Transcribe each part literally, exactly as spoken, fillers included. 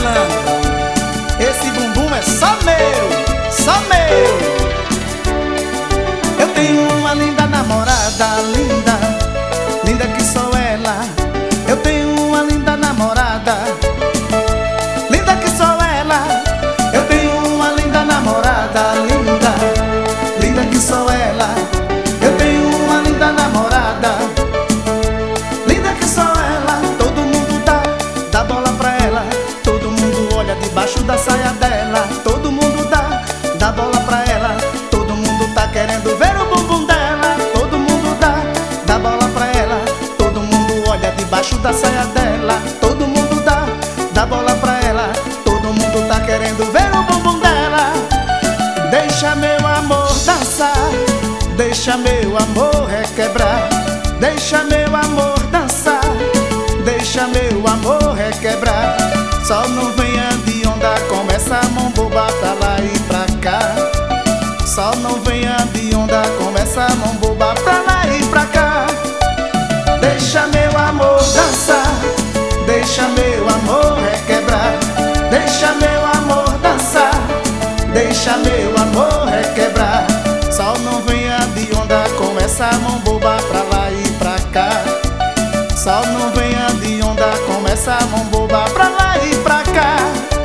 malandro, esse bumbum é só meu, só meu. Eu tenho uma linda namorada, linda, linda que sou ela. Eu tenho uma linda namorada, linda que sou ela. Eu tenho uma linda namorada, linda, linda que sou ela. Eu tenho uma linda namorada, linda que sou ela. Todo mundo dá, dá bola pra ela. Todo mundo olha debaixo da saia dela. Todo mundo dá, dá bola pra ela. Todo mundo tá querendo ver o bumbum dela. Todo mundo dá, dá bola pra ela. Todo mundo olha debaixo da saia dela. Todo mundo dá, dá bola pra ela. Todo mundo tá querendo ver o bumbum dela. Deixa meu amor dançar, deixa meu amor requebrar. Deixa meu amor dançar, deixa meu amor requebrar. Só não venha de onda com essa mão boba pra lá e pra cá. Só não venha de onda com essa mão boba pra lá e pra cá. Deixa meu amor dançar, deixa meu amor requebrar. Deixa meu amor dançar, deixa meu amor requebrar. Só não venha de onda com essa mão boba pra lá e pra cá. Só não venha de onda com essa mão boba pra lá e pra cá.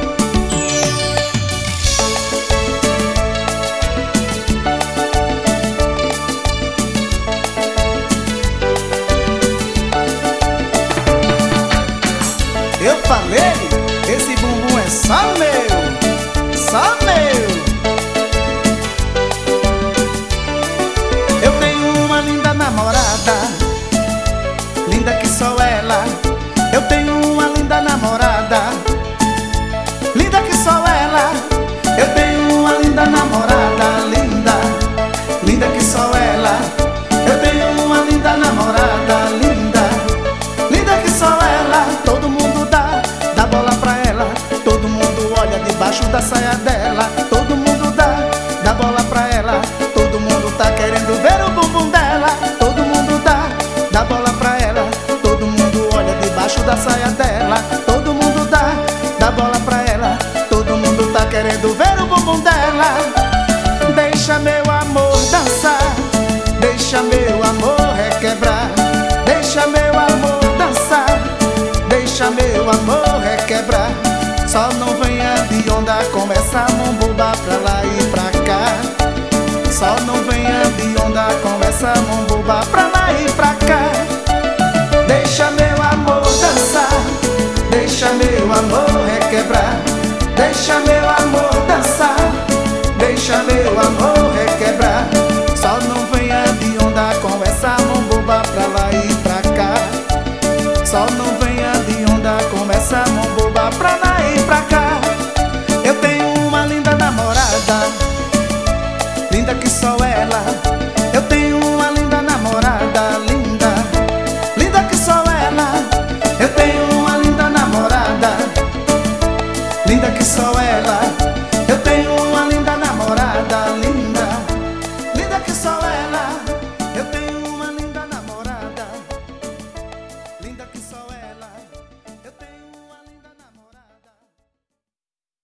Eu falei, esse bumbum é só meu, só meu. Eu tenho uma linda namorada, linda que sou ela. Eu tenho uma linda namorada, linda que sou ela. Eu tenho uma linda namorada, linda, linda que sou ela. Eu tenho uma linda namorada, linda, linda que sou ela. Todo mundo dá, dá bola pra ela. Todo mundo olha debaixo da saia dela. Todo mundo dá, dá bola pra ela. Todo mundo tá querendo ver o bumbum dela. Todo mundo dá, dá bola pra ela. Todo mundo olha debaixo da saia dela. Todo mundo dá, dá bola pra ela. Todo mundo tá querendo ver o bumbum dela. Deixa meu amor dançar, deixa meu amor requebrar. Deixa meu amor dançar, deixa meu amor requebrar. Só não venha de onda com essa mão boba pra lá e pra cá. Só não venha de onda com essa mão boba pra lá e pra cá. Deixa meu amor dançar, deixa meu amor requebrar. Deixa meu amor dançar, deixa meu amor requebrar. Só não venha de onda com essa mão boba pra lá e pra cá. Só não venha de onda com essa mão boba pra lá e pra cá. Eu tenho uma linda namorada, linda que sou ela. Eu tenho uma linda namorada, linda, linda que sou ela. Eu tenho uma linda namorada, linda que sou ela.